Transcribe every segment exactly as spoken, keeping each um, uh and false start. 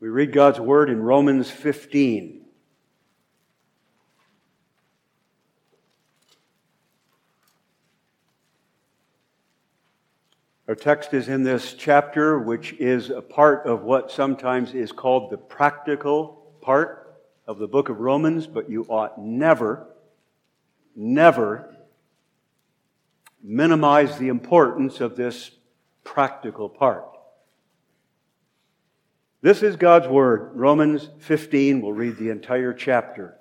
We read God's Word in Romans fifteen. Our text is in this chapter, which is a part of what sometimes is called the practical part of the book of Romans, but you ought never, never minimize the importance of this practical part. This is God's Word. Romans fifteen, we'll read the entire chapter.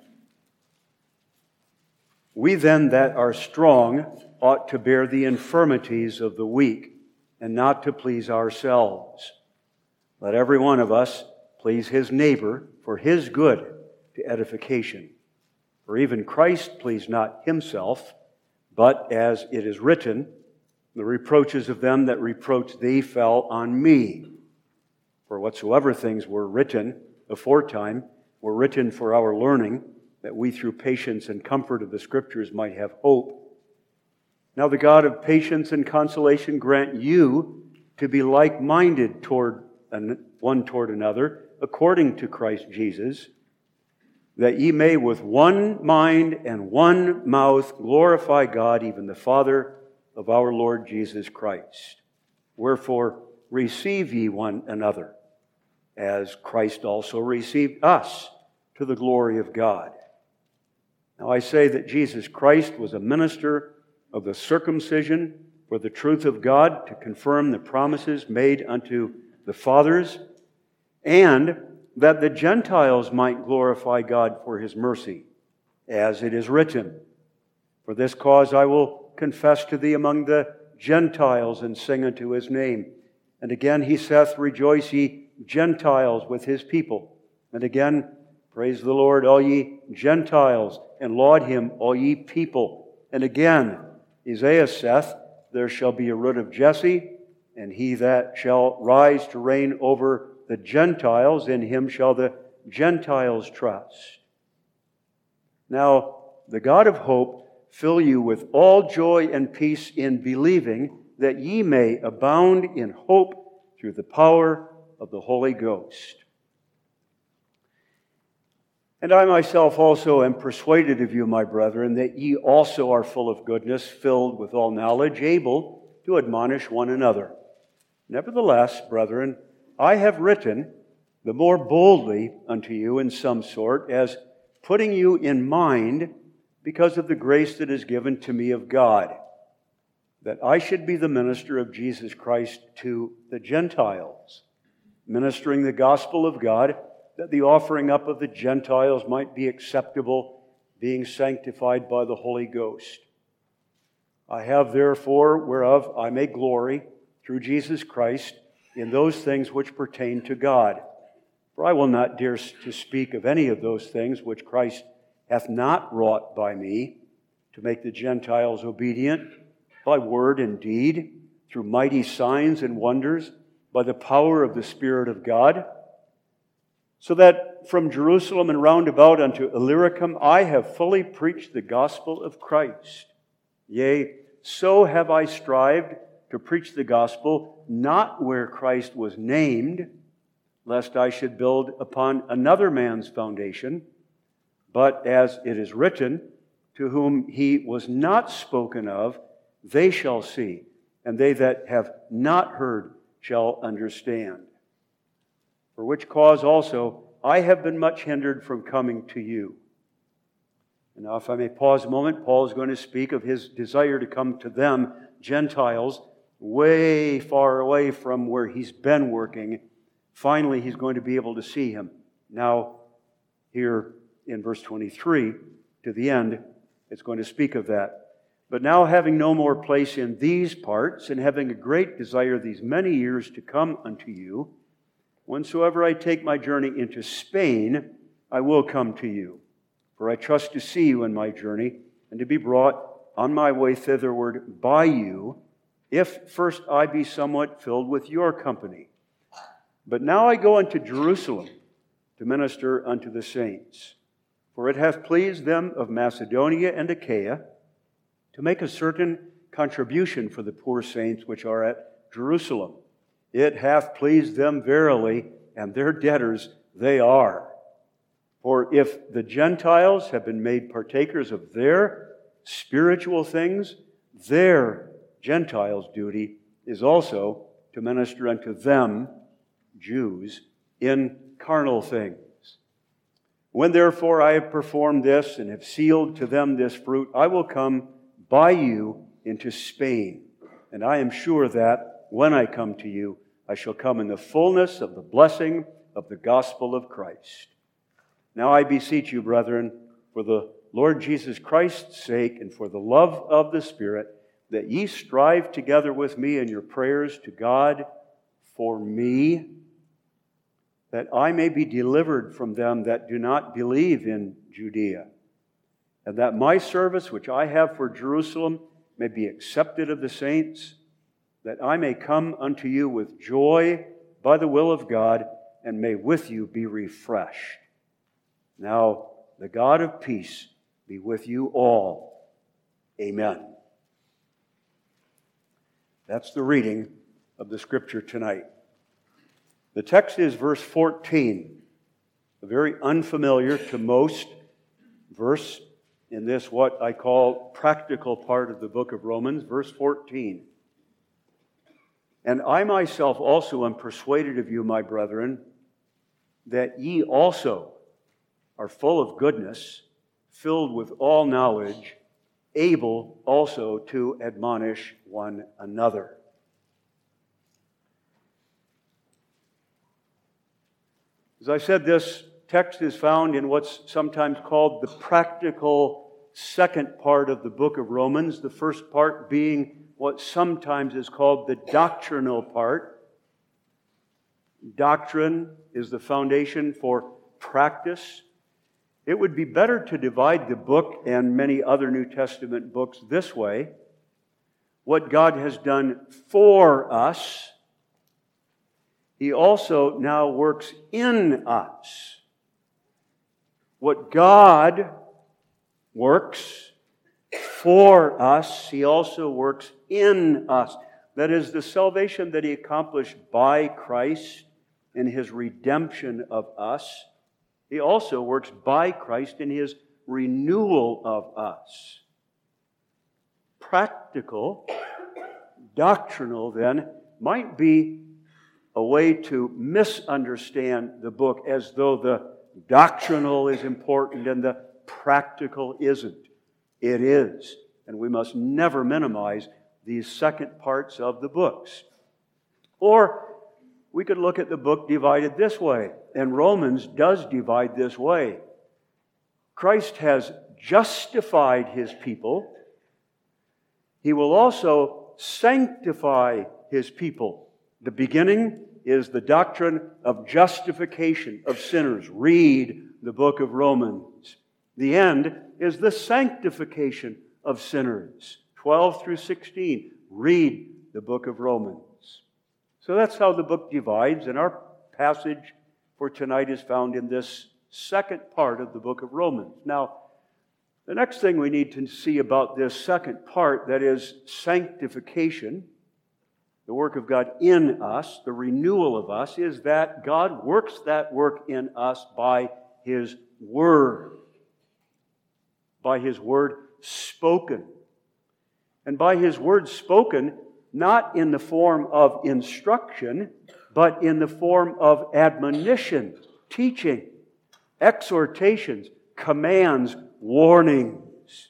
We then that are strong ought to bear the infirmities of the weak, and not to please ourselves. Let every one of us please his neighbor for his good to edification. For even Christ pleased not himself, but as it is written, the reproaches of them that reproached thee fell on me. For whatsoever things were written aforetime were written for our learning, that we through patience and comfort of the Scriptures might have hope. Now the God of patience and consolation grant you to be like-minded toward one toward another, according to Christ Jesus, that ye may with one mind and one mouth glorify God, even the Father of our Lord Jesus Christ. Wherefore receive ye one another, as Christ also received us to the glory of God. Now I say that Jesus Christ was a minister of the circumcision for the truth of God, to confirm the promises made unto the fathers, and that the Gentiles might glorify God for His mercy, as it is written, For this cause I will confess to thee among the Gentiles, and sing unto His name. And again he saith, Rejoice ye Gentiles with His people. And again, Praise the Lord, all ye Gentiles, and laud Him, all ye people. And again, Isaiah saith, There shall be a root of Jesse, and he that shall rise to reign over the Gentiles, in him shall the Gentiles trust. Now, the God of hope fill you with all joy and peace in believing, that ye may abound in hope through the power of the Holy Ghost. And I myself also am persuaded of you, my brethren, that ye also are full of goodness, filled with all knowledge, able to admonish one another. Nevertheless, brethren, I have written the more boldly unto you in some sort, as putting you in mind because of the grace that is given to me of God, that I should be the minister of Jesus Christ to the Gentiles, ministering the gospel of God, that the offering up of the Gentiles might be acceptable, being sanctified by the Holy Ghost. I have therefore, whereof I may glory, through Jesus Christ, in those things which pertain to God. For I will not dare to speak of any of those things which Christ hath not wrought by me, to make the Gentiles obedient, by word and deed, through mighty signs and wonders, by the power of the Spirit of God, so that from Jerusalem and round about unto Illyricum I have fully preached the gospel of Christ. Yea, so have I strived to preach the gospel, not where Christ was named, lest I should build upon another man's foundation, but as it is written, to whom he was not spoken of, they shall see, and they that have not heard shall understand. For which cause also I have been much hindered from coming to you. And now if I may pause a moment, Paul is going to speak of his desire to come to them, Gentiles, way far away from where he's been working. Finally, he's going to be able to see him. Now, here in verse twenty-three, to the end, it's going to speak of that. But now, having no more place in these parts, and having a great desire these many years to come unto you, whensoever I take my journey into Spain, I will come to you. For I trust to see you in my journey, and to be brought on my way thitherward by you, if first I be somewhat filled with your company. But now I go unto Jerusalem to minister unto the saints. For it hath pleased them of Macedonia and Achaia to make a certain contribution for the poor saints which are at Jerusalem. It hath pleased them verily and their debtors they are. For if the Gentiles have been made partakers of their spiritual things, their Gentiles' duty is also to minister unto them, Jews, in carnal things. When therefore I have performed this and have sealed to them this fruit, I will come by you into Spain. And I am sure that when I come to you, I shall come in the fullness of the blessing of the gospel of Christ. Now I beseech you, brethren, for the Lord Jesus Christ's sake and for the love of the Spirit, that ye strive together with me in your prayers to God for me, that I may be delivered from them that do not believe in Judea, and that my service which I have for Jerusalem may be accepted of the saints, that I may come unto you with joy by the will of God, and may with you be refreshed. Now the God of peace be with you all. Amen. That's the reading of the Scripture tonight. The text is verse fourteen, a very unfamiliar to most verse in this what I call practical part of the book of Romans, verse fourteen. And I myself also am persuaded of you, my brethren, that ye also are full of goodness, filled with all knowledge, able also to admonish one another. As I said, this text is found in what's sometimes called the practical second part of the book of Romans, the first part being what sometimes is called the doctrinal part. Doctrine is the foundation for practice. It would be better to divide the book and many other New Testament books this way. What God has done for us, He also now works in us. What God works for us, He also works in us. That is, the salvation that He accomplished by Christ in His redemption of us, He also works by Christ in His renewal of us. Practical, doctrinal, then, might be a way to misunderstand the book as though the doctrinal is important and the practical isn't. It is. And we must never minimize these second parts of the books. Or we could look at the book divided this way, and Romans does divide this way. Christ has justified His people. He will also sanctify His people. The beginning is the doctrine of justification of sinners. Read the book of Romans. The end is the sanctification of sinners. twelve through sixteen. Read the book of Romans. So that's how the book divides, and our passage for tonight is found in this second part of the book of Romans. Now, the next thing we need to see about this second part, that is sanctification, the work of God in us, the renewal of us, is that God works that work in us by His Word. By His Word spoken. And by His Word spoken, not in the form of instruction, but in the form of admonition, teaching, exhortations, commands, warnings.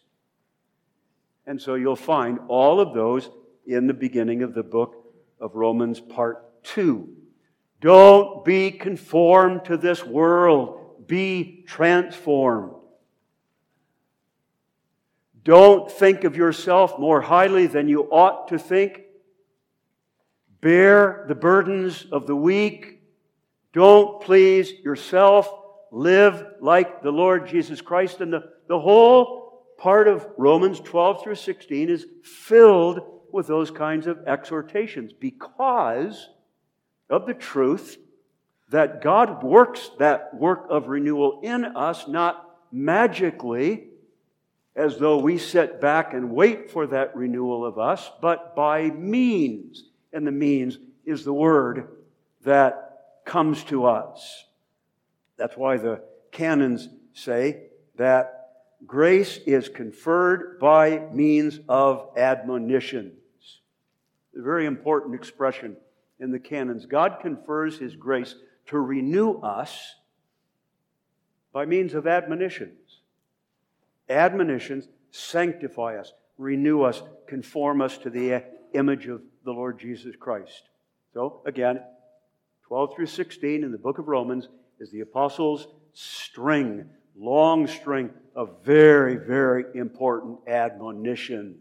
And so you'll find all of those in the beginning of the book of Romans, part two. Don't be conformed to this world. Be transformed. Don't think of yourself more highly than you ought to think. Bear the burdens of the weak. Don't please yourself. Live like the Lord Jesus Christ. And the, the whole part of Romans twelve through sixteen is filled with those kinds of exhortations because of the truth that God works that work of renewal in us, not magically, as though we sit back and wait for that renewal of us, but by means. And the means is the Word that comes to us. That's why the canons say that grace is conferred by means of admonitions. A very important expression in the canons. God confers His grace to renew us by means of admonitions. Admonitions sanctify us, renew us, conform us to the image of the Lord Jesus Christ. So, again, twelve through sixteen in the book of Romans is the apostles' string, long string of very, very important admonitions,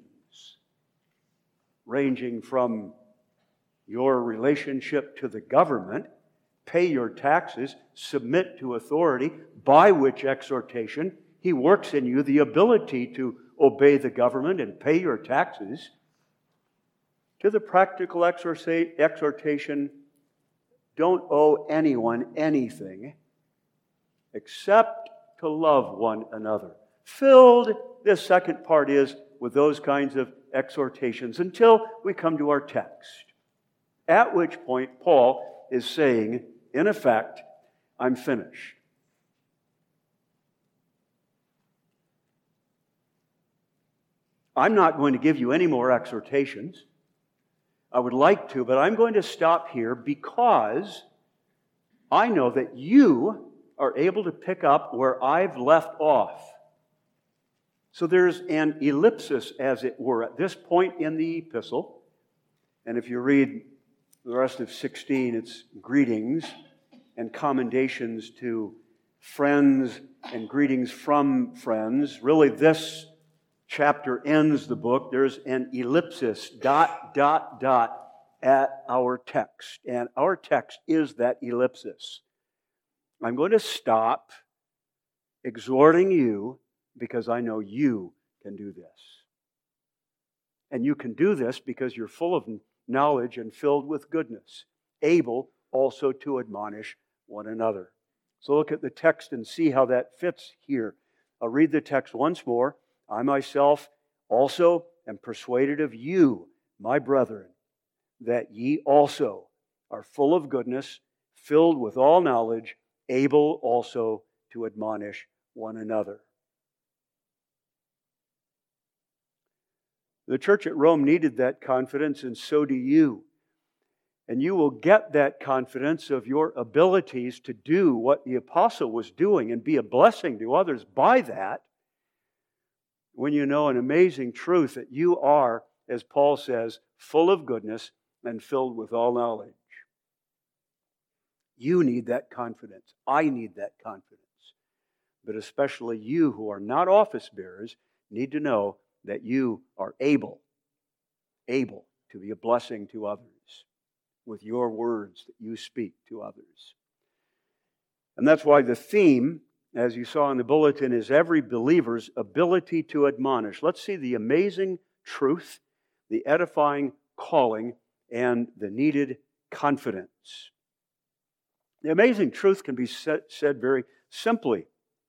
ranging from your relationship to the government, pay your taxes, submit to authority, by which exhortation He works in you the ability to obey the government and pay your taxes, to the practical exhortation, don't owe anyone anything except to love one another. Filled, this second part is, with those kinds of exhortations until we come to our text. At which point Paul is saying, in effect, I'm finished. I'm not going to give you any more exhortations. I would like to, but I'm going to stop here because I know that you are able to pick up where I've left off. So there's an ellipsis, as it were, at this point in the epistle. And if you read the rest of sixteen, it's greetings and commendations to friends and greetings from friends. Really, this chapter ends the book. There's an ellipsis, dot, dot, dot, at our text. And our text is that ellipsis. I'm going to stop exhorting you because I know you can do this. And you can do this because you're full of knowledge and filled with goodness, able also to admonish one another. So look at the text and see how that fits here. I'll read the text once more. I myself also am persuaded of you, my brethren, that ye also are full of goodness, filled with all knowledge, able also to admonish one another. The church at Rome needed that confidence, and so do you. And you will get that confidence of your abilities to do what the apostle was doing and be a blessing to others by that when you know an amazing truth that you are, as Paul says, full of goodness and filled with all knowledge. You need that confidence. I need that confidence. But especially you who are not office bearers need to know that you are able, able to be a blessing to others with your words that you speak to others. And that's why the theme, as you saw in the bulletin, is every believer's ability to admonish. Let's see the amazing truth, the edifying calling, and the needed confidence. The amazing truth can be said, said very simply.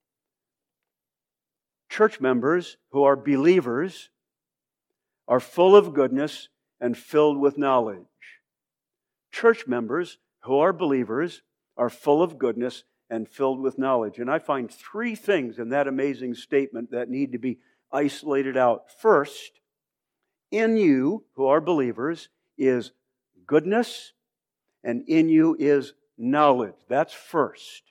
Church members who are believers are full of goodness and filled with knowledge. Church members who are believers are full of goodness and filled with knowledge. And I find three things in that amazing statement that need to be isolated out. First, in you who are believers is goodness, and in you is knowledge. That's first.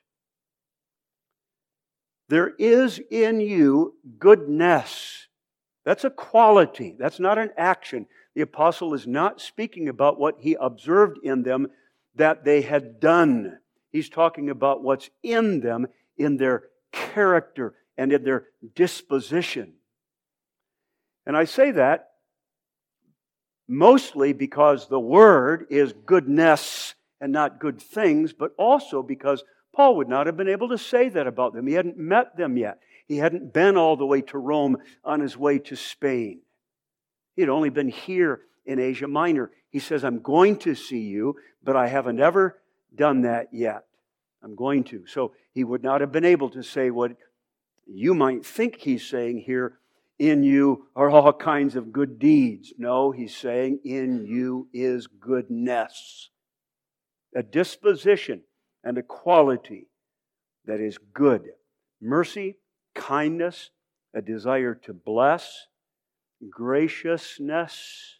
There is in you goodness. That's a quality. That's not an action. The apostle is not speaking about what he observed in them that they had done. He's talking about what's in them, in their character and in their disposition. And I say that mostly because the word is goodness and not good things, but also because Paul would not have been able to say that about them. He hadn't met them yet. He hadn't been all the way to Rome on his way to Spain. He had only been here in Asia Minor. He says, I'm going to see you, but I haven't ever done that yet. I'm going to. So he would not have been able to say what you might think he's saying here, in you are all kinds of good deeds. No, he's saying in you is goodness. A disposition and a quality that is good. Mercy, kindness, a desire to bless, graciousness.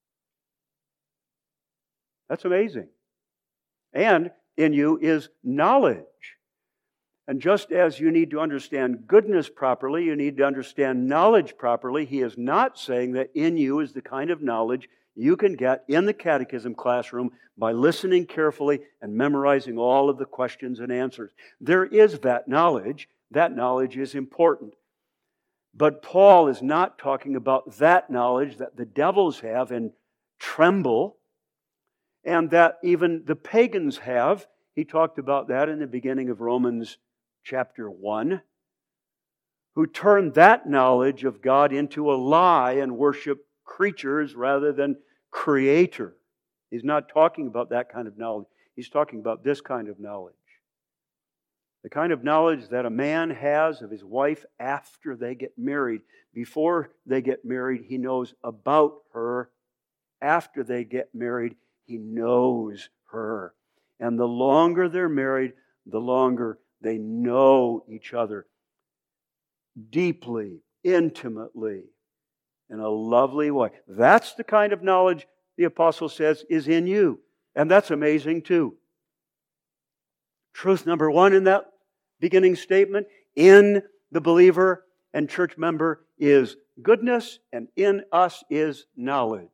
That's amazing. And in you is knowledge. And just as you need to understand goodness properly, you need to understand knowledge properly. He is not saying that in you is the kind of knowledge you can get in the catechism classroom by listening carefully and memorizing all of the questions and answers. There is that knowledge. That knowledge is important. But Paul is not talking about that knowledge that the devils have and tremble, and that even the pagans have. He talked about that in the beginning of Romans chapter one, who turned that knowledge of God into a lie and worship creatures rather than Creator. He's not talking about that kind of knowledge. He's talking about this kind of knowledge. The kind of knowledge that a man has of his wife after they get married. Before they get married, he knows about her. After they get married, he knows her. And the longer they're married, the longer they know each other deeply, intimately, in a lovely way. That's the kind of knowledge the apostle says is in you. And that's amazing too. Truth number one in that beginning statement, in the believer and church member is goodness, and in us is knowledge.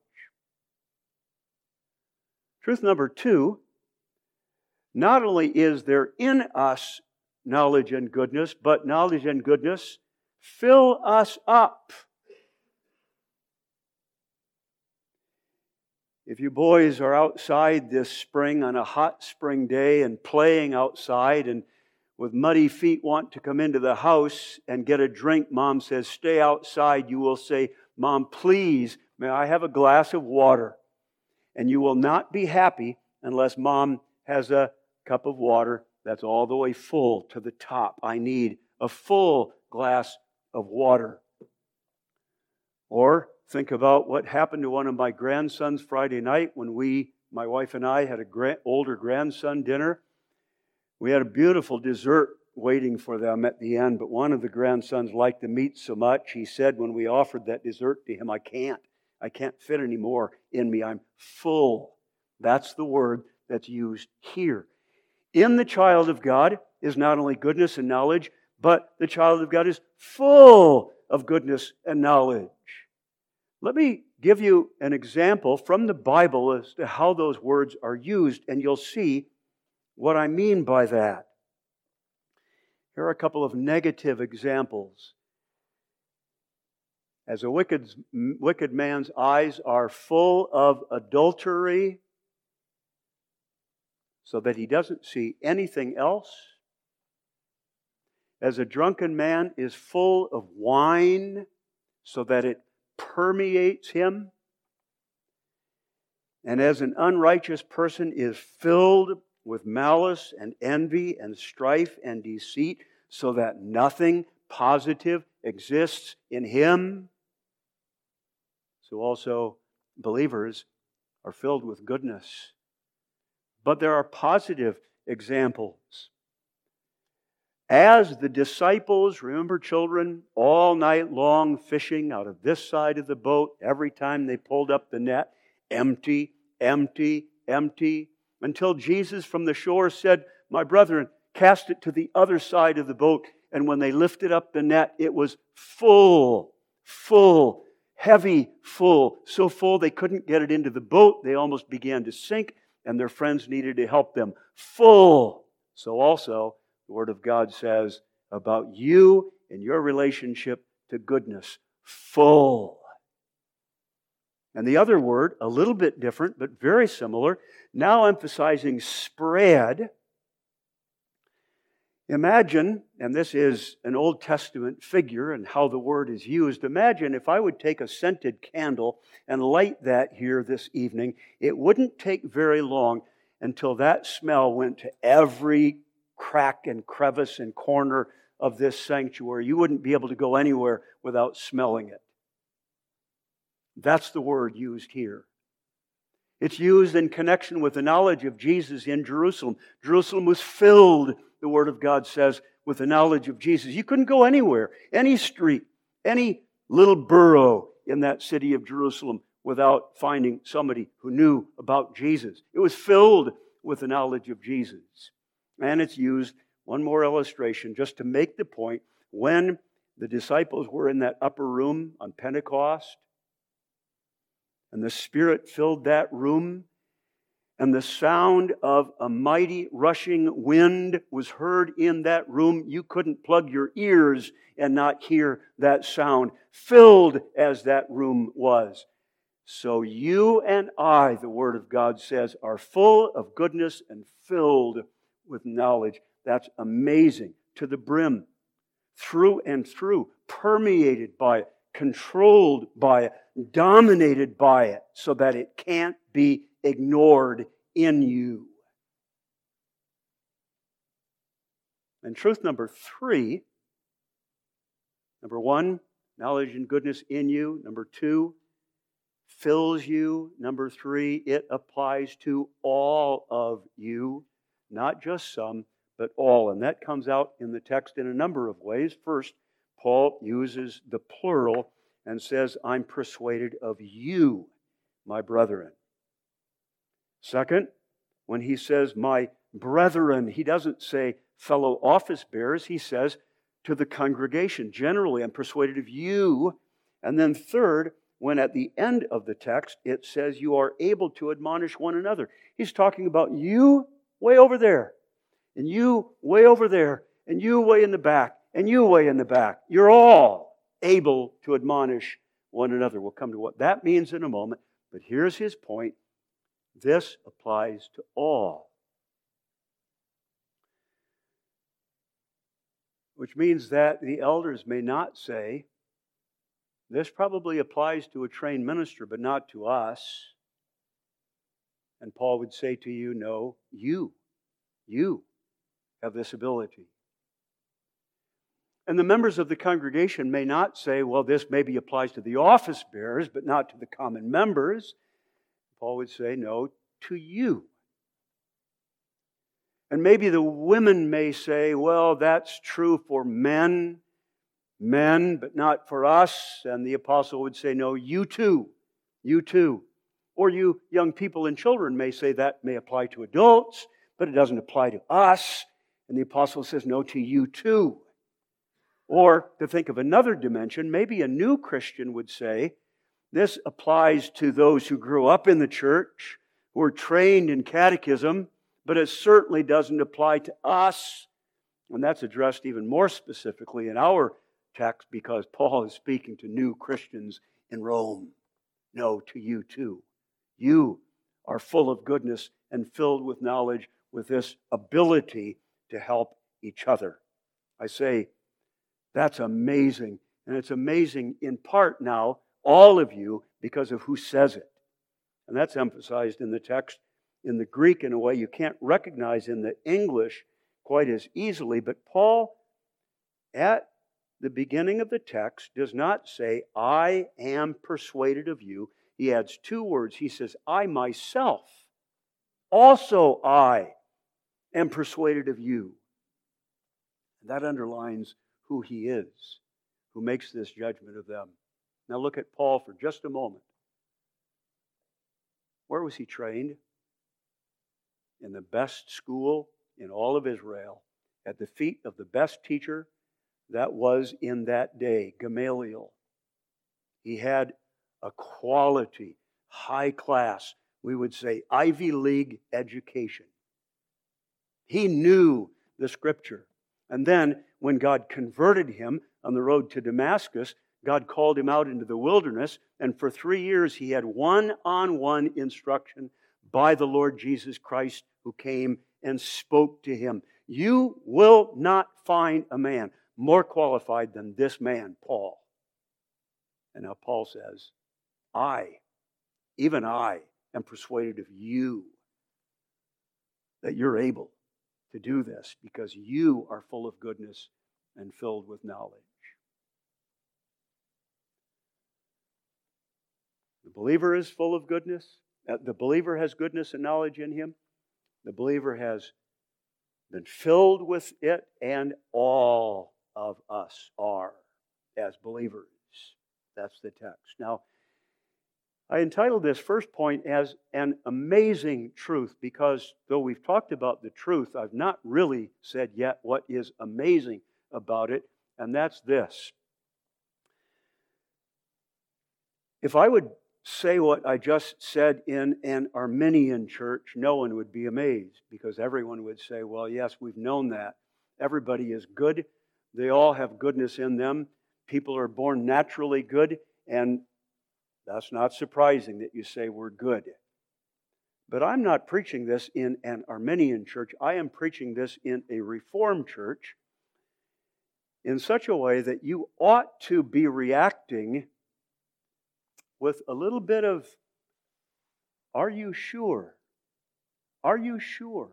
Truth number two, not only is there in us knowledge and goodness, but knowledge and goodness fill us up. If you boys are outside this spring on a hot spring day and playing outside and with muddy feet want to come into the house and get a drink, Mom says, stay outside. You will say, Mom, please, may I have a glass of water? And you will not be happy unless Mom has a cup of water that's all the way full to the top. I need a full glass of water. Or think about what happened to one of my grandsons Friday night when we, my wife and I, had a grand, older grandson dinner. We had a beautiful dessert waiting for them at the end, but one of the grandsons liked the meat so much, he said when we offered that dessert to him, I can't. I can't fit any more in me. I'm full. That's the word that's used here. In the child of God is not only goodness and knowledge, but the child of God is full of goodness and knowledge. Let me give you an example from the Bible as to how those words are used, and you'll see what I mean by that. Here are a couple of negative examples. As a wicked, wicked man's eyes are full of adultery, so that he doesn't see anything else. As a drunken man is full of wine, so that it permeates him. And as an unrighteous person is filled with malice and envy and strife and deceit, so that nothing positive exists in him. So also believers are filled with goodness. But there are positive examples. As the disciples, remember children, all night long fishing out of this side of the boat, every time they pulled up the net, empty, empty, empty, until Jesus from the shore said, my brethren, cast it to the other side of the boat. And when they lifted up the net, it was full, full, heavy, full. So full they couldn't get it into the boat. They almost began to sink, and their friends needed to help them. Full. So also, the Word of God says about you and your relationship to goodness. Full. And the other word, a little bit different, but very similar, now emphasizing spread. Imagine, and this is an Old Testament figure and how the word is used, imagine if I would take a scented candle and light that here this evening, it wouldn't take very long until that smell went to every crack and crevice and corner of this sanctuary. You wouldn't be able to go anywhere without smelling it. That's the word used here. It's used in connection with the knowledge of Jesus in Jerusalem. Jerusalem was filled, the Word of God says, with the knowledge of Jesus. You couldn't go anywhere, any street, any little borough in that city of Jerusalem without finding somebody who knew about Jesus. It was filled with the knowledge of Jesus. And it's used, one more illustration, just to make the point, when the disciples were in that upper room on Pentecost, and the Spirit filled that room, and the sound of a mighty rushing wind was heard in that room. You couldn't plug your ears and not hear that sound, filled as that room was. So you and I, the Word of God says, are full of goodness and filled with knowledge. That's amazing. To the brim, through and through, permeated by it, controlled by it, dominated by it, so that it can't be ignored in you. And truth number three, number one, knowledge and goodness in you. Number two, fills you. Number three, it applies to all of you, not just some, but all. And that comes out in the text in a number of ways. First, Paul uses the plural and says, I'm persuaded of you, my brethren. Second, when he says, my brethren, he doesn't say fellow office bearers. He says to the congregation, generally, I'm persuaded of you. And then third, when at the end of the text, it says you are able to admonish one another. He's talking about you way over there, and you way over there, and you way in the back, and you way in the back. You're all able to admonish one another. We'll come to what that means in a moment. But here's his point. This applies to all. Which means that the elders may not say, this probably applies to a trained minister, but not to us. And Paul would say to you, no, you, you have this ability. And the members of the congregation may not say, well, this maybe applies to the office bearers, but not to the common members. Paul would say, no, to you. And maybe the women may say, well, that's true for men, men, but not for us. And the apostle would say, no, you too, you too. Or you young people and children may say that may apply to adults, but it doesn't apply to us. And the apostle says, no, to you too. Or to think of another dimension, maybe a new Christian would say, this applies to those who grew up in the church, who were trained in catechism, but it certainly doesn't apply to us. And that's addressed even more specifically in our text because Paul is speaking to new Christians in Rome. No, to you too. You are full of goodness and filled with knowledge, with this ability to help each other. I say, that's amazing. And it's amazing in part now, all of you, because of who says it. And that's emphasized in the text in the Greek in a way you can't recognize in the English quite as easily. But Paul, at the beginning of the text, does not say, I am persuaded of you. He adds two words. He says, I myself, also I am persuaded of you. And that underlines who he is, who makes this judgment of them. Now look at Paul for just a moment. Where was he trained? In the best school in all of Israel, at the feet of the best teacher that was in that day, Gamaliel. He had a quality, high class, we would say Ivy League education. He knew the Scripture. And then when God converted him on the road to Damascus, God called him out into the wilderness, and for three years he had one-on-one instruction by the Lord Jesus Christ, who came and spoke to him. You will not find a man more qualified than this man, Paul. And now Paul says, I, even I, am persuaded of you that you're able to do this because you are full of goodness and filled with knowledge. The believer is full of goodness. Uh, The believer has goodness and knowledge in him. The believer has been filled with it, and all of us are as believers. That's the text. Now, I entitled this first point as an amazing truth because though we've talked about the truth, I've not really said yet what is amazing about it, and that's this. If I would say what I just said in an Arminian church, no one would be amazed because everyone would say, well, yes, we've known that. Everybody is good. They all have goodness in them. People are born naturally good, and that's not surprising that you say we're good. But I'm not preaching this in an Arminian church. I am preaching this in a Reformed church in such a way that you ought to be reacting with a little bit of, are you sure? Are you sure?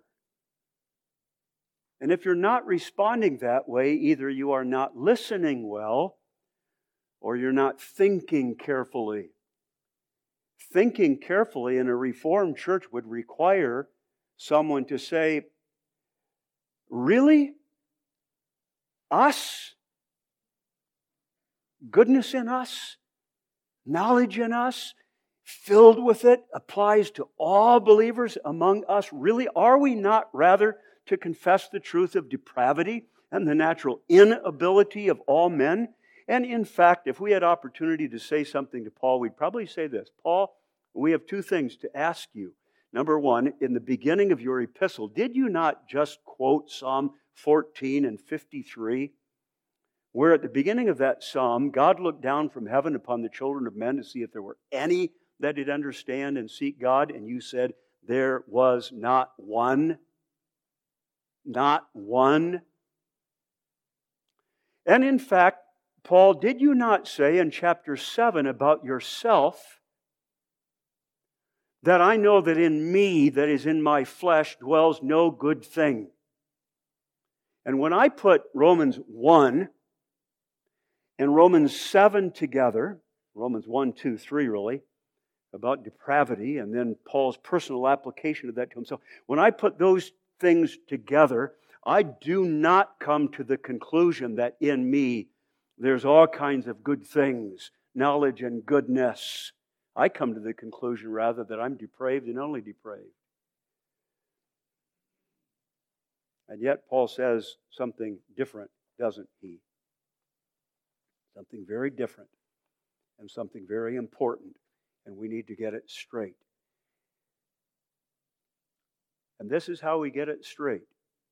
And if you're not responding that way, either you are not listening well or you're not thinking carefully. Thinking carefully in a Reformed church would require someone to say, really? Us? Goodness in us? Knowledge in us? Filled with it? Applies to all believers among us? Really? Are we not rather to confess the truth of depravity and the natural inability of all men? And in fact, if we had opportunity to say something to Paul, we'd probably say this. Paul, we have two things to ask you. Number one, in the beginning of your epistle, did you not just quote Psalm fourteen and fifty-three? Where at the beginning of that psalm, God looked down from heaven upon the children of men to see if there were any that did understand and seek God, and you said, there was not one. Not one. And in fact, Paul, did you not say in chapter seven about yourself that I know that in me, that is in my flesh, dwells no good thing? And when I put Romans one and Romans seven together, Romans one, two, three really, about depravity, and then Paul's personal application of that to himself, when I put those things together, I do not come to the conclusion that in me there's all kinds of good things, knowledge and goodness. I come to the conclusion rather that I'm depraved and only depraved. And yet Paul says something different, doesn't he? Something very different and something very important, and we need to get it straight. And this is how we get it straight.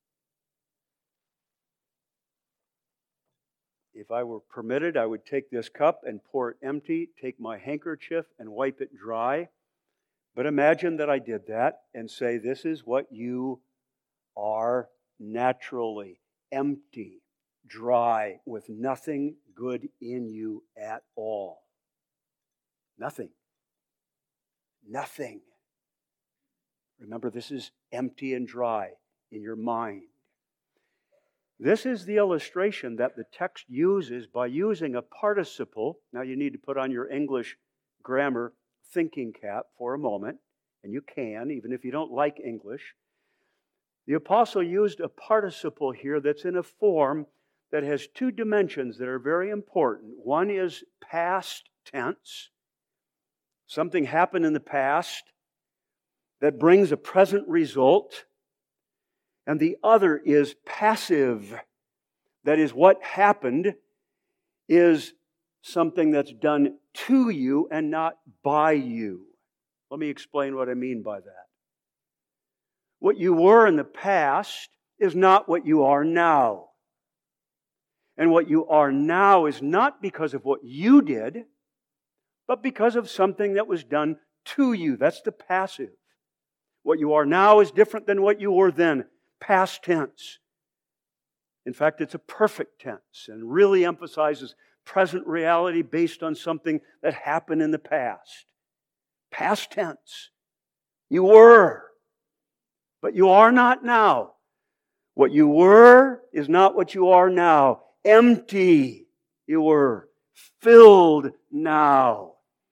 If I were permitted, I would take this cup and pour it empty, take my handkerchief and wipe it dry. But imagine that I did that and say, this is what you are naturally, empty, dry, with nothing good in you at all. Nothing. Nothing. Remember, this is empty and dry in your mind. This is the illustration that the text uses by using a participle. Now you need to put on your English grammar thinking cap for a moment, and you can, even if you don't like English. The apostle used a participle here that's in a form that has two dimensions that are very important. One is past tense. Something happened in the past that brings a present result. And the other is passive. That is, what happened is something that's done to you and not by you. Let me explain what I mean by that. What you were in the past is not what you are now. And what you are now is not because of what you did, but because of something that was done to you. That's the passive. What you are now is different than what you were then. Past tense. In fact, it's a perfect tense and really emphasizes present reality based on something that happened in the past. Past tense. You were, but you are not now. What you were is not what you are now. Empty you were. Filled now.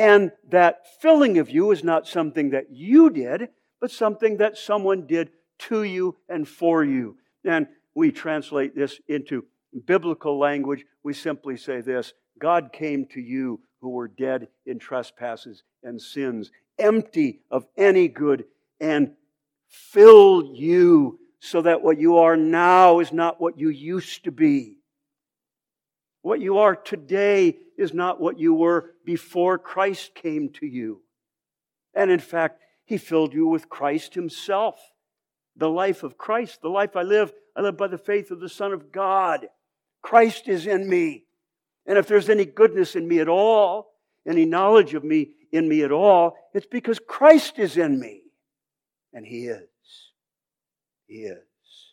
And that filling of you is not something that you did, but something that someone did to you and for you. And we translate this into biblical language. We simply say this: God came to you who were dead in trespasses and sins, empty of any good, and filled you so that what you are now is not what you used to be. What you are today is not what you were before Christ came to you. And in fact, He filled you with Christ Himself. The life of Christ, the life I live, I live by the faith of the Son of God. Christ is in me. And if there's any goodness in me at all, any knowledge of me in me at all, it's because Christ is in me. And He is. He is.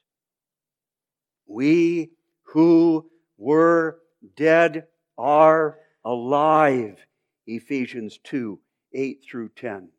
We who were dead are alive. Ephesians two, eight through ten.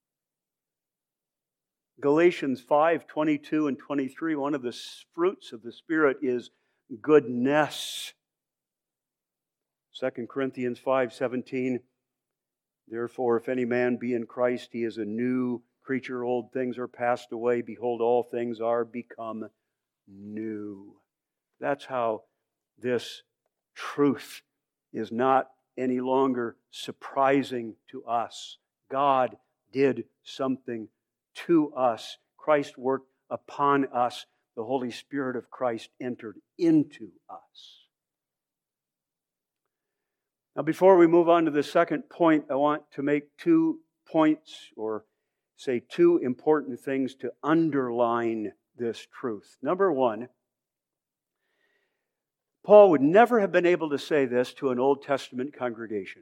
Galatians five, twenty-two and twenty-three, one of the fruits of the Spirit is goodness. Second Corinthians five, seventeen, therefore, if any man be in Christ, he is a new creature. Old things are passed away. Behold, all things are become new. That's how this truth is not any longer surprising to us. God did something to us. Christ worked upon us. The Holy Spirit of Christ entered into us. Now, before we move on to the second point, I want to make two points, or say two important things to underline this truth. Number one, Paul would never have been able to say this to an Old Testament congregation.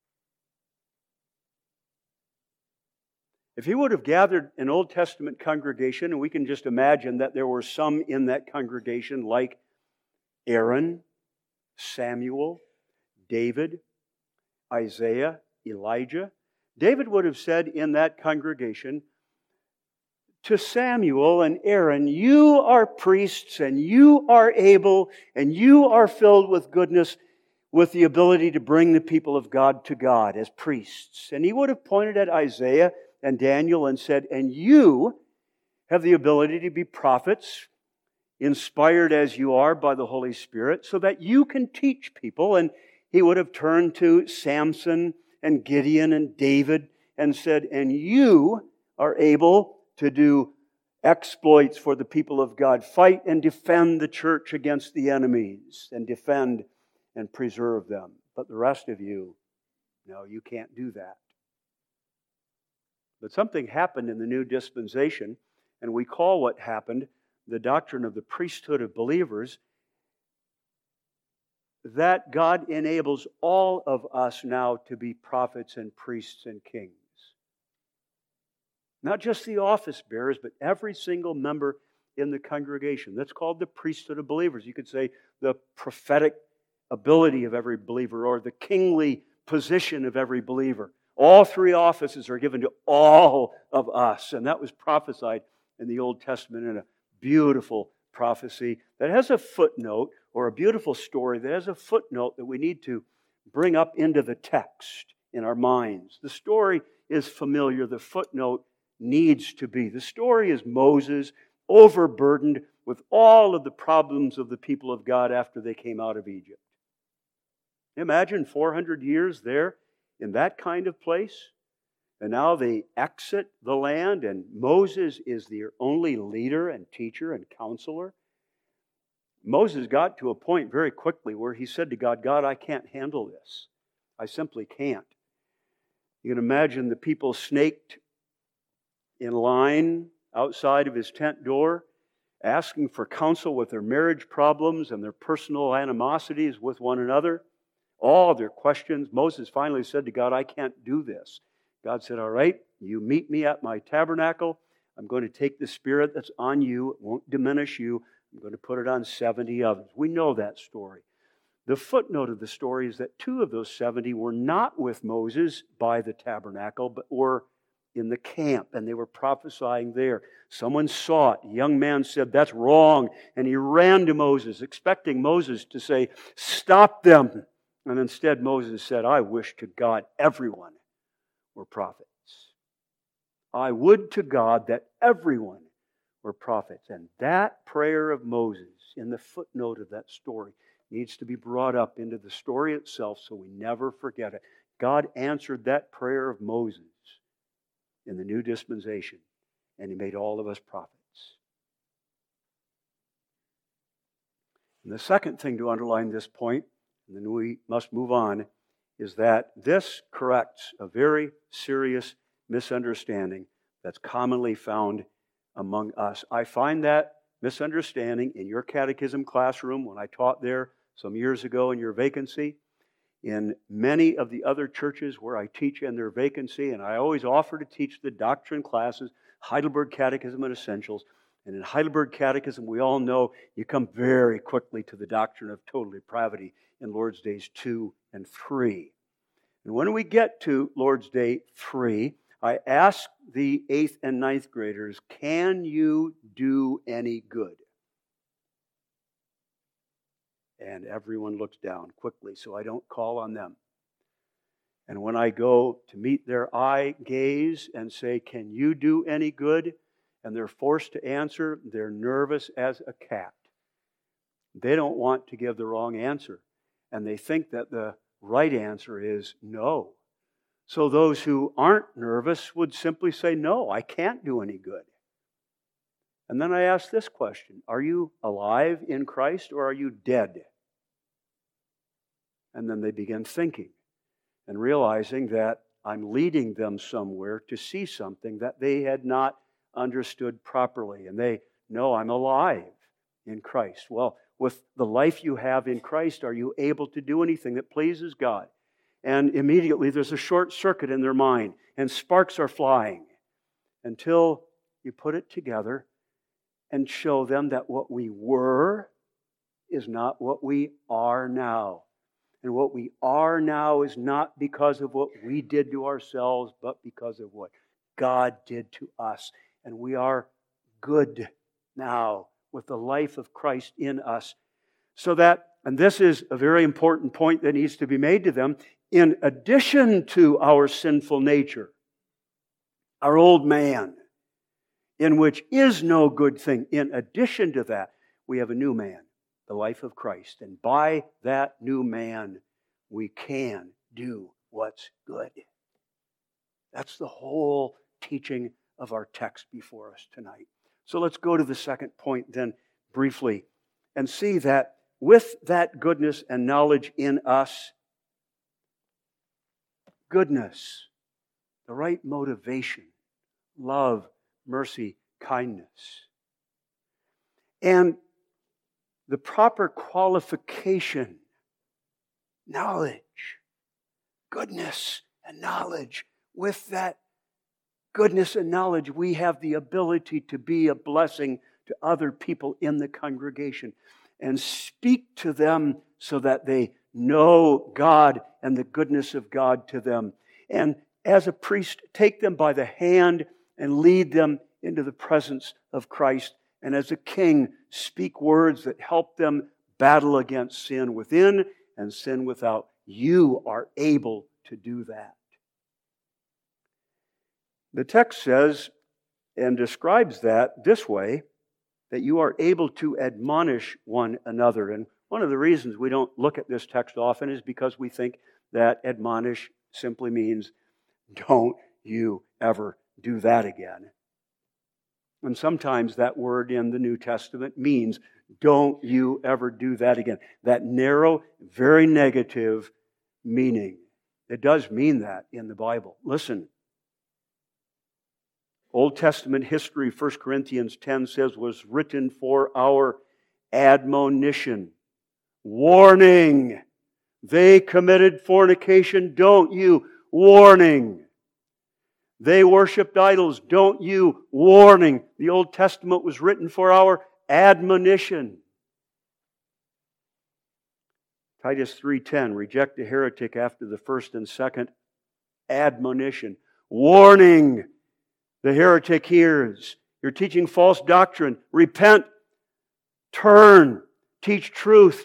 If he would have gathered an Old Testament congregation, and we can just imagine that there were some in that congregation like Aaron, Samuel, David, Isaiah, Elijah. David would have said in that congregation to Samuel and Aaron, you are priests and you are able and you are filled with goodness, with the ability to bring the people of God to God as priests. And he would have pointed at Isaiah and Daniel and said, and you have the ability to be prophets, inspired as you are by the Holy Spirit, so that you can teach people. And he would have turned to Samson and Gideon and David and said, and you are able to do exploits for the people of God. Fight and defend the church against the enemies, and defend and preserve them. But the rest of you, no, you can't do that. But something happened in the new dispensation, and we call what happened the doctrine of the priesthood of believers, that God enables all of us now to be prophets and priests and kings. Not just the office bearers, but every single member in the congregation. That's called the priesthood of believers. You could say the prophetic ability of every believer, or the kingly position of every believer. All three offices are given to all of us. And that was prophesied in the Old Testament in a beautiful prophecy that has a footnote, or a beautiful story that has a footnote that we need to bring up into the text in our minds. The story is familiar. The footnote needs to be. The story is Moses overburdened with all of the problems of the people of God after they came out of Egypt. Imagine four hundred years there in that kind of place. And now they exit the land, and Moses is their only leader and teacher and counselor. Moses got to a point very quickly where he said to God, God, I can't handle this. I simply can't. You can imagine the people snaked in line outside of his tent door, asking for counsel with their marriage problems and their personal animosities with one another. All their questions. Moses finally said to God, I can't do this. God said, all right, you meet me at my tabernacle. I'm going to take the Spirit that's on you. It won't diminish you. I'm going to put it on seventy others. We know that story. The footnote of the story is that two of those seventy were not with Moses by the tabernacle, but were in the camp, and they were prophesying there. Someone saw it. A young man said, that's wrong. And he ran to Moses, expecting Moses to say, stop them. And instead Moses said, I wish to God everyone were prophets. I would to God that everyone were prophets. And that prayer of Moses in the footnote of that story needs to be brought up into the story itself so we never forget it. God answered that prayer of Moses in the new dispensation, and He made all of us prophets. And the second thing to underline this point, and then we must move on, is that this corrects a very serious misunderstanding that's commonly found among us. I find that misunderstanding in your catechism classroom when I taught there some years ago in your vacancy, in many of the other churches where I teach in their vacancy, and I always offer to teach the doctrine classes, Heidelberg Catechism and Essentials. And in Heidelberg Catechism, we all know you come very quickly to the doctrine of total depravity in Lord's Days two and three. And when we get to Lord's Day three, I ask the eighth and ninth graders, can you do any good? And everyone looks down quickly, so I don't call on them. And when I go to meet their eye gaze and say, can you do any good? And they're forced to answer, they're nervous as a cat. They don't want to give the wrong answer. And they think that the right answer is no. So those who aren't nervous would simply say, no, I can't do any good. And then I ask this question, are you alive in Christ or are you dead? And then they begin thinking and realizing that I'm leading them somewhere to see something that they had not understood properly. And they know I'm alive in Christ. Well, with the life you have in Christ, are you able to do anything that pleases God? And immediately there's a short circuit in their mind, and sparks are flying until you put it together and show them that what we were is not what we are now. And what we are now is not because of what we did to ourselves, but because of what God did to us. And we are good now with the life of Christ in us. So that, and this is a very important point that needs to be made to them, in addition to our sinful nature, our old man, in which is no good thing, in addition to that, we have a new man, the life of Christ. And by that new man, we can do what's good. That's the whole teaching of our text before us tonight. So let's go to the second point then briefly and see that with that goodness and knowledge in us, goodness, the right motivation, love, mercy, kindness, and the proper qualification, knowledge, goodness and knowledge. With that goodness and knowledge, we have the ability to be a blessing to other people in the congregation and speak to them so that they know God and the goodness of God to them. And as a priest, take them by the hand and lead them into the presence of Christ. And as a king, speak words that help them battle against sin within and sin without. You are able to do that. The text says and describes that this way, that you are able to admonish one another. And one of the reasons we don't look at this text often is because we think that admonish simply means, don't you ever do that again. And sometimes that word in the New Testament means, don't you ever do that again. That narrow, very negative meaning. It does mean that in the Bible. Listen. Old Testament history, First Corinthians ten says, was written for our admonition. Warning. They committed fornication. Don't you. Warning. They worshipped idols. Don't you. Warning. The Old Testament was written for our admonition. Titus three ten, reject a heretic after the first and second admonition. Warning. The heretic hears. You're teaching false doctrine. Repent. Turn. Teach truth.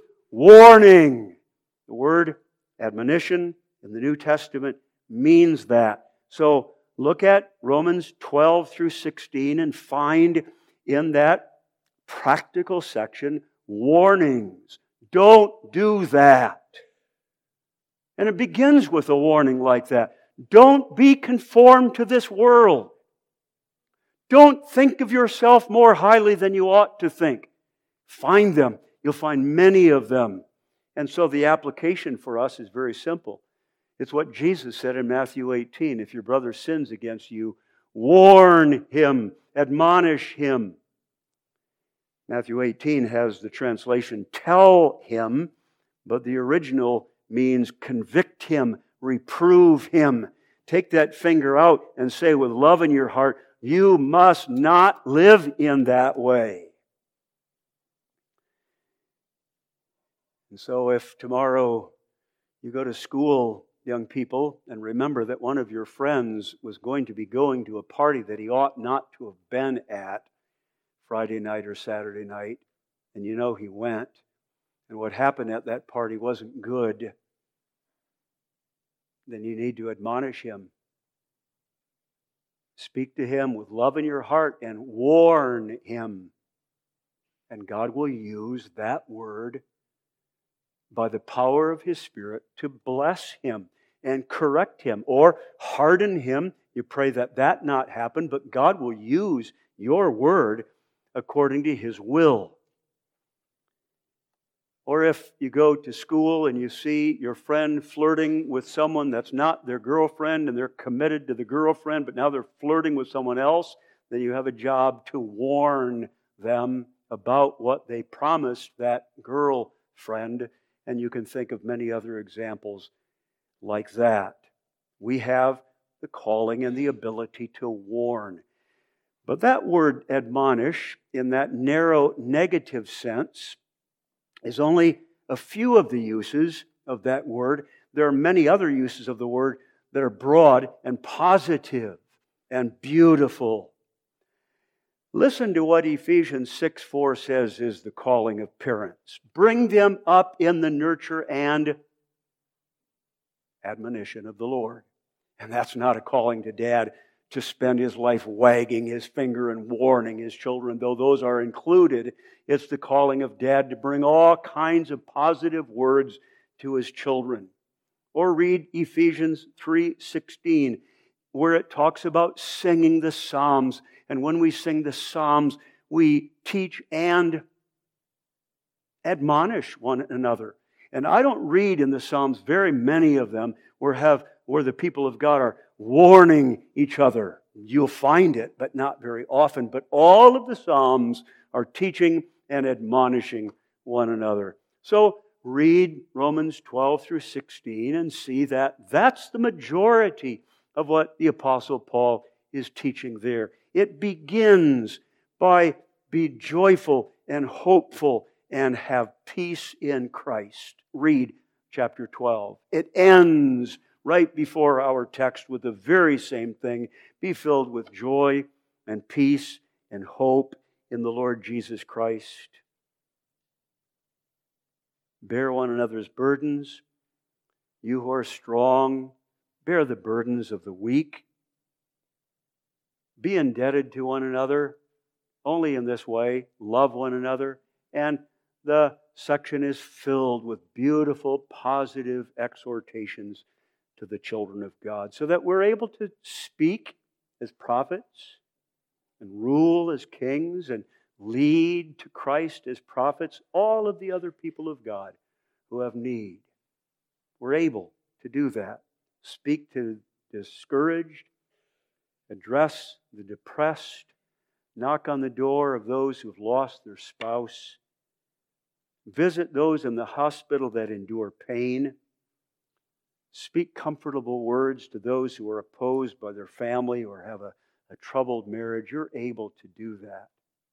Warning. The word admonition in the New Testament means that. So look at Romans twelve through sixteen and find in that practical section warnings. Don't do that. And it begins with a warning like that. Don't be conformed to this world. Don't think of yourself more highly than you ought to think. Find them. You'll find many of them. And so the application for us is very simple. It's what Jesus said in Matthew eighteen. If your brother sins against you, warn him, admonish him. Matthew eighteen has the translation, tell him, but the original means convict him, reprove him. Take that finger out and say with love in your heart, you must not live in that way. And so if tomorrow you go to school, young people, and remember that one of your friends was going to be going to a party that he ought not to have been at Friday night or Saturday night, and you know he went, and what happened at that party wasn't good, then you need to admonish him. Speak to him with love in your heart and warn him. And God will use that word by the power of His Spirit to bless him and correct him or harden him. You pray that that not happen, but God will use your word according to His will. Or if you go to school and you see your friend flirting with someone that's not their girlfriend and they're committed to the girlfriend, but now they're flirting with someone else, then you have a job to warn them about what they promised that girlfriend. And you can think of many other examples like that. We have the calling and the ability to warn. But that word admonish, in that narrow negative sense, is only a few of the uses of that word. There are many other uses of the word that are broad and positive and beautiful. Listen to what Ephesians six four says is the calling of parents. Bring them up in the nurture and admonition of the Lord. And that's not a calling to dad to spend his life wagging his finger and warning his children, though those are included. It's the calling of dad to bring all kinds of positive words to his children. Or read Ephesians three sixteen, where it talks about singing the Psalms. And when we sing the Psalms, we teach and admonish one another. And I don't read in the Psalms very many of them where have where the people of God are warning each other. You'll find it, but not very often. But all of the Psalms are teaching and admonishing one another. So read Romans twelve through sixteen and see that that's the majority of what the Apostle Paul is teaching there. It begins by be joyful and hopeful and have peace in Christ. Read chapter twelve. It ends right before our text with the very same thing. Be filled with joy and peace and hope in the Lord Jesus Christ. Bear one another's burdens. You who are strong, bear the burdens of the weak. Be indebted to one another. Only in this way, love one another. And the section is filled with beautiful, positive exhortations to the children of God, so that we're able to speak as prophets and rule as kings and lead to Christ as prophets, all of the other people of God who have need. We're able to do that. Speak to the discouraged, address the depressed, knock on the door of those who've lost their spouse, visit those in the hospital that endure pain, speak comfortable words to those who are opposed by their family or have a, a troubled marriage. You're able to do that.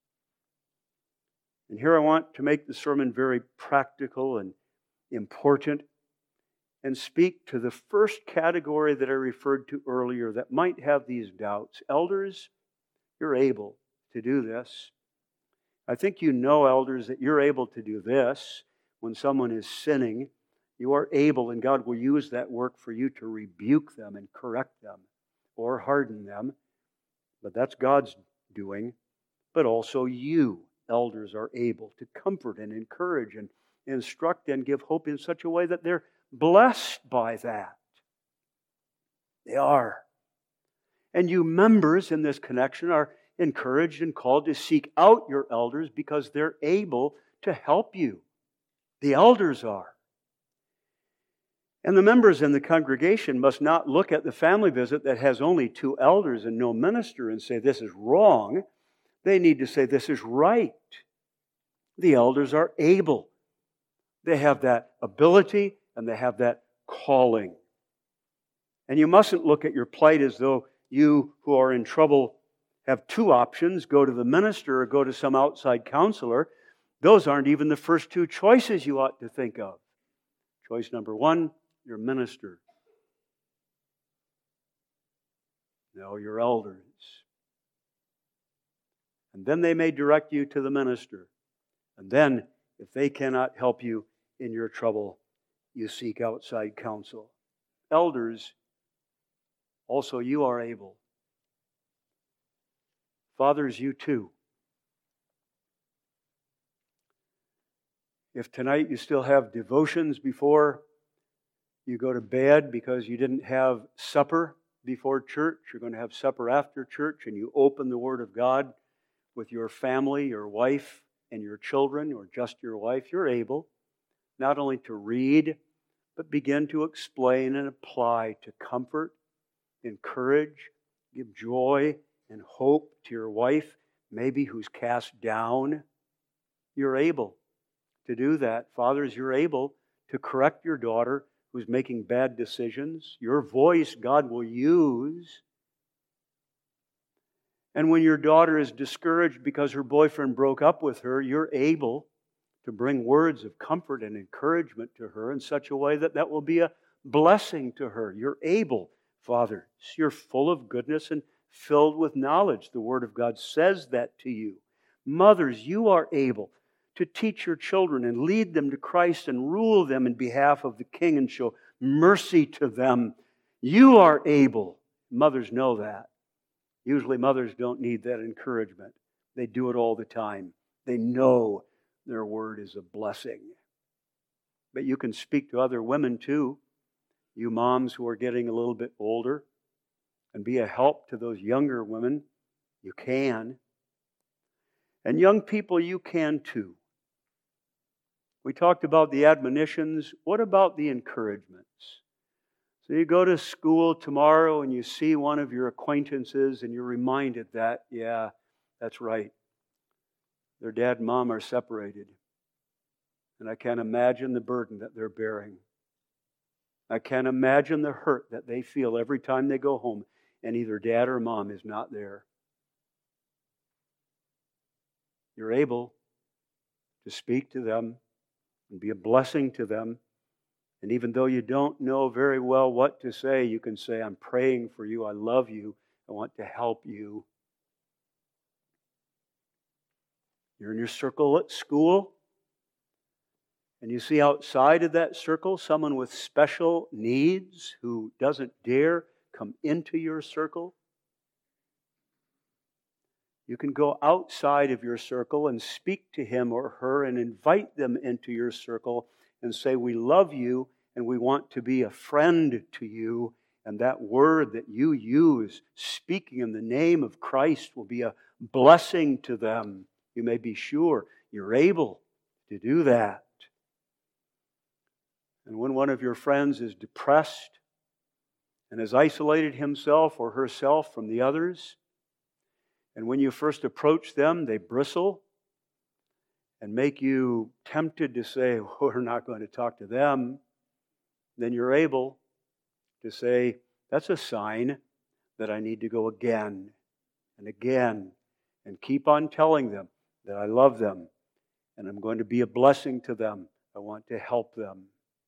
And here I want to make the sermon very practical and important and speak to the first category that I referred to earlier that might have these doubts. Elders, you're able to do this. I think you know, elders, that you're able to do this when someone is sinning. You are able, and God will use that work for you to rebuke them and correct them. or harden them, but that's God's doing. But also you, elders, are able to comfort and encourage and instruct and give hope in such a way that they're blessed by that. They are. And you members in this connection are encouraged and called to seek out your elders because they're able to help you. The elders are. And the members in the congregation must not look at the family visit that has only two elders and no minister and say, this is wrong. They need to say, this is right. The elders are able. They have that ability and they have that calling. And you mustn't look at your plight as though you who are in trouble have two options, go to the minister or go to some outside counselor. Those aren't even the first two choices you ought to think of. Choice number one, your minister. No, your elders. And then they may direct you to the minister. And then, if they cannot help you in your trouble, you seek outside counsel. Elders, also you are able. Fathers, you too. If tonight you still have devotions before you go to bed because you didn't have supper before church, you're going to have supper after church, and you open the Word of God with your family, your wife, and your children, or just your wife, you're able not only to read, but begin to explain and apply to comfort, encourage, give joy and hope to your wife, maybe who's cast down. You're able to do that. Fathers, you're able to correct your daughter who's making bad decisions. Your voice God will use. And when your daughter is discouraged because her boyfriend broke up with her, you're able to bring words of comfort and encouragement to her in such a way that that will be a blessing to her. You're able, fathers. You're full of goodness and filled with knowledge. The Word of God says that to you. Mothers, you are able to teach your children and lead them to Christ and rule them in behalf of the King and show mercy to them. You are able. Mothers know that. Usually mothers don't need that encouragement. They do it all the time. They know their word is a blessing. But you can speak to other women too. You moms who are getting a little bit older, and be a help to those younger women. You can. And young people, you can too. We talked about the admonitions. What about the encouragements? So you go to school tomorrow and you see one of your acquaintances and you're reminded that, yeah, that's right. Their dad and mom are separated. And I can't imagine the burden that they're bearing. I can't imagine the hurt that they feel every time they go home and either dad or mom is not there. You're able to speak to them and be a blessing to them. And even though you don't know very well what to say, you can say, I'm praying for you. I love you. I want to help you. You're in your circle at school, and you see outside of that circle someone with special needs who doesn't dare come into your circle. You can go outside of your circle and speak to him or her and invite them into your circle and say, we love you and we want to be a friend to you. And that word that you use, speaking in the name of Christ, will be a blessing to them. You may be sure you're able to do that. And when one of your friends is depressed and has isolated himself or herself from the others, and when you first approach them, they bristle and make you tempted to say, oh, we're not going to talk to them, then you're able to say, that's a sign that I need to go again and again and keep on telling them that I love them and I'm going to be a blessing to them. I want to help them.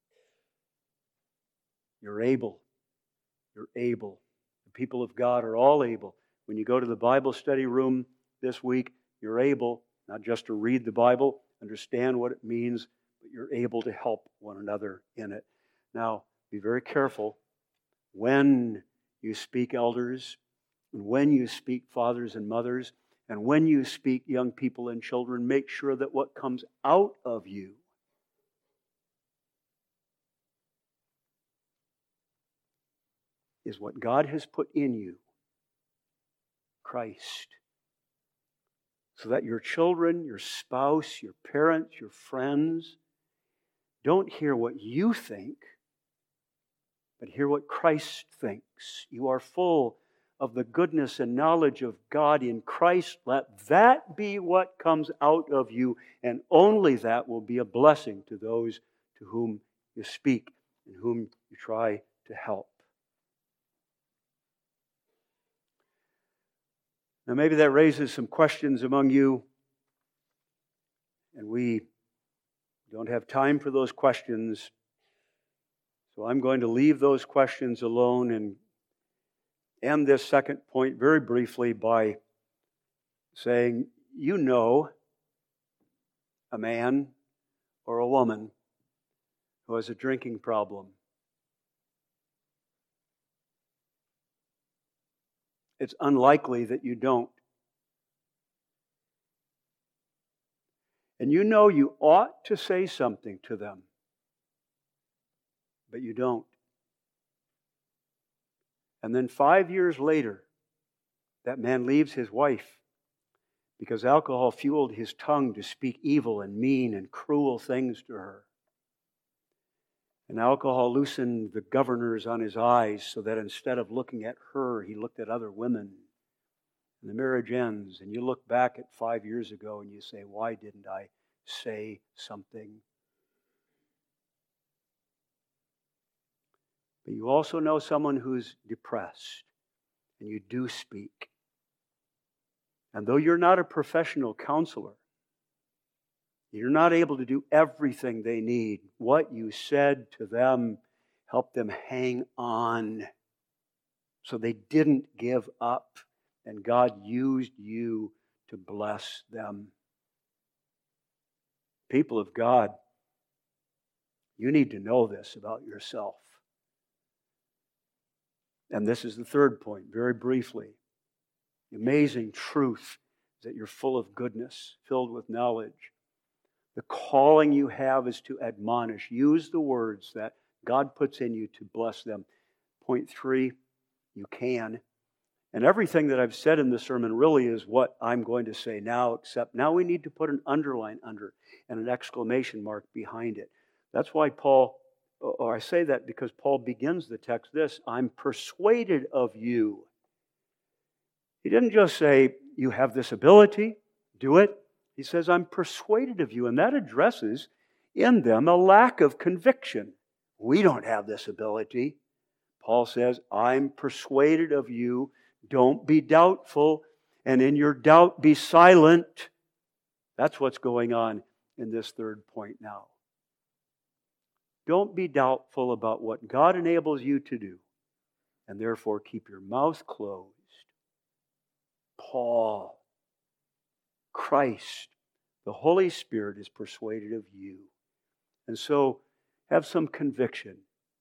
You're able. You're able. The people of God are all able. When you go to the Bible study room this week, you're able not just to read the Bible, understand what it means, but you're able to help one another in it. Now, be very careful when you speak, elders, and when you speak, fathers and mothers, and when you speak, young people and children, make sure that what comes out of you is what God has put in you, Christ. So that your children, your spouse, your parents, your friends don't hear what you think, but hear what Christ thinks. You are full of the goodness and knowledge of God in Christ. Let that be what comes out of you, and only that will be a blessing to those to whom you speak and whom you try to help. Now, maybe that raises some questions among you, and we don't have time for those questions. So I'm going to leave those questions alone and end this second point very briefly by saying, you know a man or a woman who has a drinking problem. It's unlikely that you don't. And you know you ought to say something to them, but you don't. And then five years later, that man leaves his wife because alcohol fueled his tongue to speak evil and mean and cruel things to her. And alcohol loosened the governors on his eyes so that instead of looking at her, he looked at other women. And the marriage ends, and you look back at five years ago and you say, why didn't I say something? But you also know someone who's depressed, and you do speak. And though you're not a professional counselor, you're not able to do everything they need. What you said to them helped them hang on so they didn't give up. And God used you to bless them. People of God, you need to know this about yourself. And this is the third point, very briefly. The amazing truth is that you're full of goodness, filled with knowledge. The calling you have is to admonish. Use the words that God puts in you to bless them. Point three, you can. And everything that I've said in this sermon really is what I'm going to say now, except now we need to put an underline under and an exclamation mark behind it. That's why Paul, or I say that because Paul begins the text this, I'm persuaded of you. He didn't just say, you have this ability, do it. He says, I'm persuaded of you. And that addresses in them a lack of conviction. We don't have this ability. Paul says, I'm persuaded of you. Don't be doubtful. And in your doubt, be silent. That's what's going on in this third point now. Don't be doubtful about what God enables you to do. And therefore, keep your mouth closed. Paul, Christ, the Holy Spirit is persuaded of you. And so, have some conviction.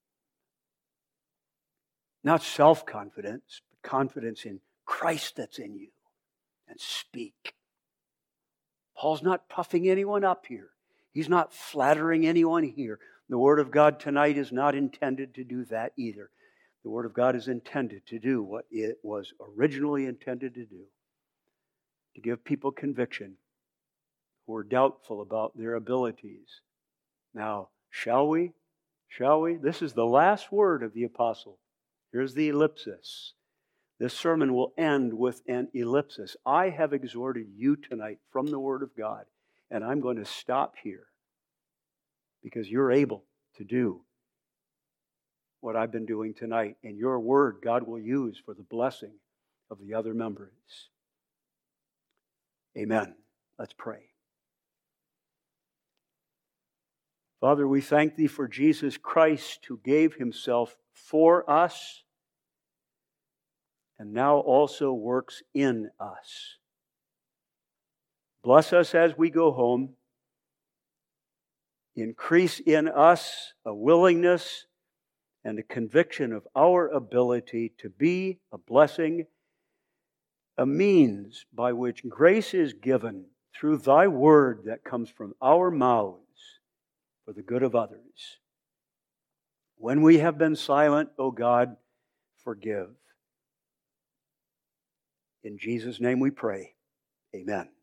Not self-confidence, but confidence in Christ that's in you. And speak. Paul's not puffing anyone up here. He's not flattering anyone here. The Word of God tonight is not intended to do that either. The Word of God is intended to do what it was originally intended to do. To give people conviction who are doubtful about their abilities. Now, shall we? Shall we? This is the last word of the apostle. Here's the ellipsis. This sermon will end with an ellipsis. I have exhorted you tonight from the Word of God, and I'm going to stop here because you're able to do what I've been doing tonight, and your word God will use for the blessing of the other members. Amen. Let's pray. Father, we thank Thee for Jesus Christ who gave Himself for us and now also works in us. Bless us as we go home. Increase in us a willingness and a conviction of our ability to be a blessing, a means by which grace is given through thy word that comes from our mouths for the good of others. When we have been silent, O God, forgive. In Jesus' name we pray. Amen.